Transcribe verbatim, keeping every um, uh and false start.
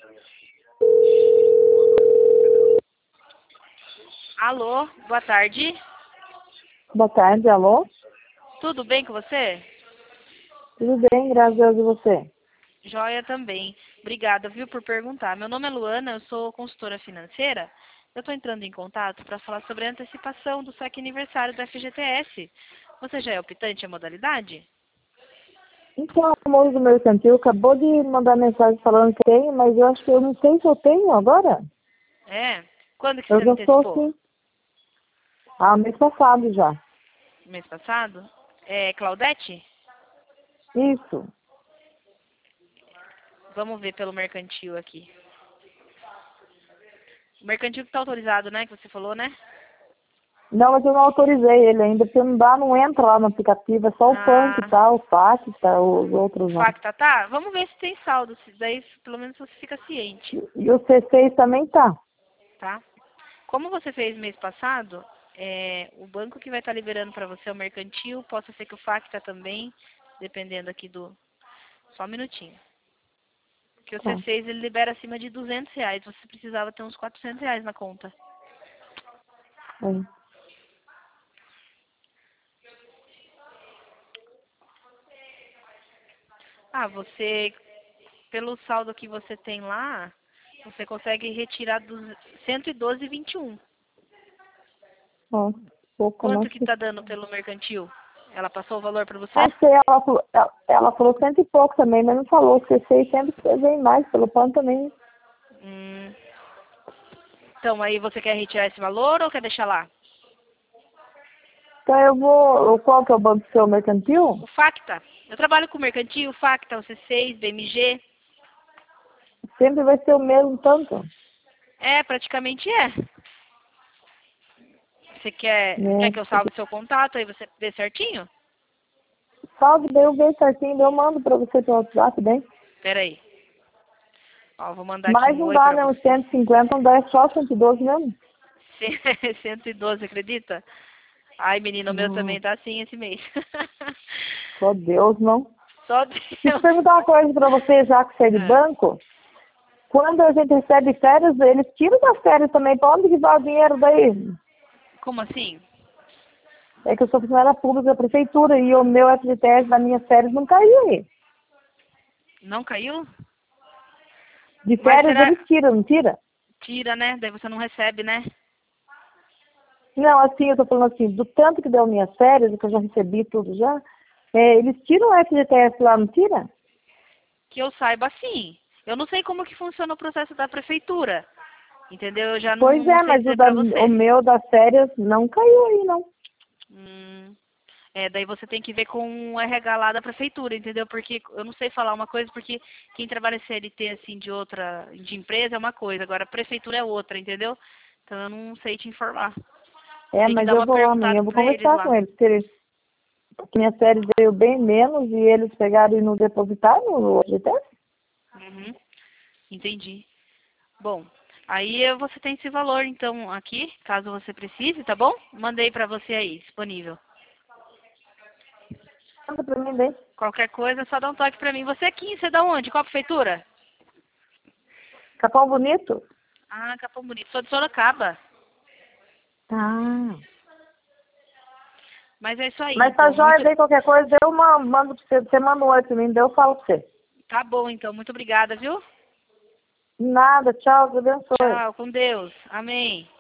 Alô, boa tarde. Boa tarde, alô? Tudo bem com você? Tudo bem, graças a Deus, e você? Joia também. Obrigada, viu, por perguntar. Meu nome é Luana, eu sou consultora financeira. Eu estou entrando em contato para falar sobre a antecipação do saque aniversário da F G T S. Você já é optante a modalidade? Então, o moço do mercantil acabou de mandar mensagem falando que tem, mas eu acho que eu não sei se eu tenho agora. É? Quando que Eu você já sou antecipou? assim. Ah, mês passado já. Mês passado? É Claudete? Isso. Vamos ver pelo mercantil aqui. O mercantil que está autorizado, né? Que você falou, né? Não, mas eu não autorizei ele ainda, porque não dá, não entra lá no aplicativo, é só o punk, Ah, tá? O fax, tá? Os outros não. Facta, tá? Vamos ver se tem saldo. se- Daí, pelo menos, você fica ciente, E o C seis também tá. tá? Como você fez mês passado, é, o banco que vai estar liberando para você é o mercantil, possa ser que o Facta também, dependendo aqui do... Só um minutinho. Porque o Tá. C seis ele libera acima de duzentos reais, você precisava ter uns quatrocentos reais na conta. É. Ah, você, pelo saldo que você tem lá, você consegue retirar dos cento e doze e vinte e um. Ó, pouco, não Quanto que sei. tá dando pelo mercantil? Ela passou o valor para você? Acho que ela, falou- ela, ela falou cento e pouco também, mas não falou. O C seis sempre vem mais, pelo pano também. Hum. Então, aí você quer retirar esse valor ou quer deixar lá? Então eu vou. Qual que é o banco seu mercantil? O Facta. Eu trabalho com mercantil, Facta, o C seis, B M G. Sempre vai ser o mesmo tanto. É, praticamente é. Você quer, quer Né? que eu salve seu contato, aí você vê certinho? Salve, daí eu vejo certinho, daí eu mando pra você pelo WhatsApp, bem. Pera aí. Ó, vou mandar aqui Mas um não oi dá, pra né? Uns você. cento e cinquenta, não dá, é só cento e doze mesmo. cento e doze, acredita? Ai, menino, o meu também Não, tá assim esse mês. só Deus, não. Só Deixa eu Deus. perguntar uma coisa pra você, já que você é de É. banco. Quando a gente recebe férias, eles tiram das férias também. Pra onde que vai o dinheiro daí? Como assim? É que eu sou funcionária pública da prefeitura e o meu F G T S das minhas férias não caiu aí. Não caiu? De Mas férias será... eles tiram, não tira? Tira, né? Daí você não recebe, né? Não, assim, eu tô falando assim, do tanto que deu minhas férias, que eu já recebi tudo já, é, eles tiram o F G T S lá, não tira? Que eu saiba, sim. Eu não sei como que funciona o processo da prefeitura. Entendeu? Eu já Pois não, não é, sei mas o, dizer da, pra o você. meu das férias não caiu aí, não. Hum, é, daí você tem que ver com o R H lá da prefeitura, entendeu? Porque eu não sei falar uma coisa, porque quem trabalha C L T assim de outra, de empresa é uma coisa, agora a prefeitura é outra, entendeu? Então eu não sei te informar. É, Tem que mas dar eu uma vou lá amanhã, perguntada eu vou pra eles conversar com lá. eles, porque eles, porque minhas férias veio bem menos e eles pegaram e não depositaram no F G T S? Uhum, entendi. Bom, aí eh, você tem esse valor então aqui, caso você precise, tá bom? Mandei pra você aí, disponível. Manda pra mim daí. Qualquer coisa, só dá um toque pra mim. Você aqui, você é da onde? Qual prefeitura? Capão Bonito? Ah, Capão Bonito. Sou de Sorocaba. Tá. Mas é isso aí, Mas tá então. jóia, Muito... daí qualquer coisa, eu ma- mando pra você, você manda um oi pra mim, daí eu falo pra você. Tá bom, então. Muito obrigada, viu? Nada, tchau, Deus abençoe. Tchau, com Deus. Amém.